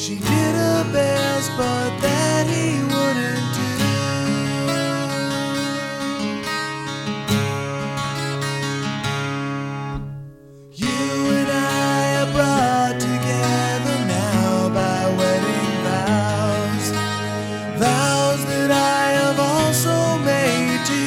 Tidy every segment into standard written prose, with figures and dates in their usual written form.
She did her best, but that he wouldn't do. You and I are brought together now by wedding vows, vows that I have also made to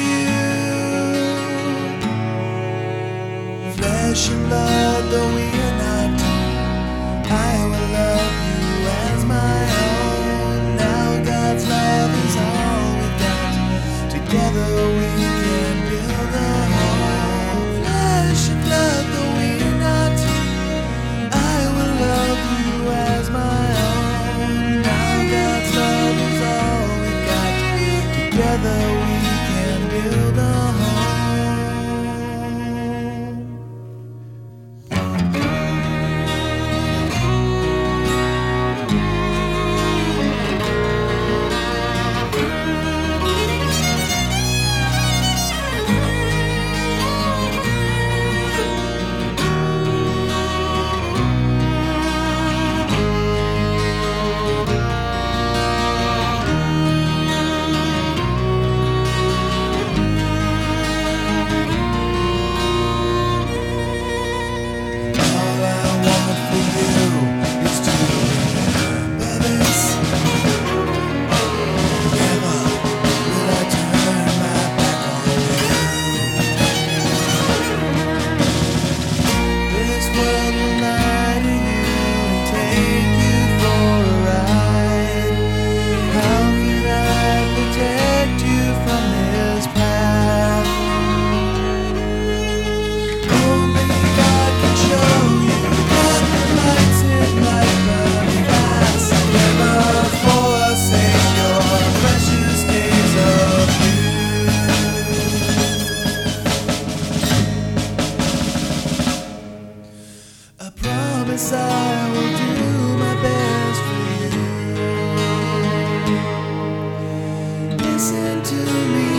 you. Flesh and blood, though we are not, I will love you as my own. Now God's love is all we've got. Together we can build a home. Flesh and blood, though we are not, I will love you as my own. Now God's love is all we've got. Together we can build a home. I will do my best for you. Listen to me.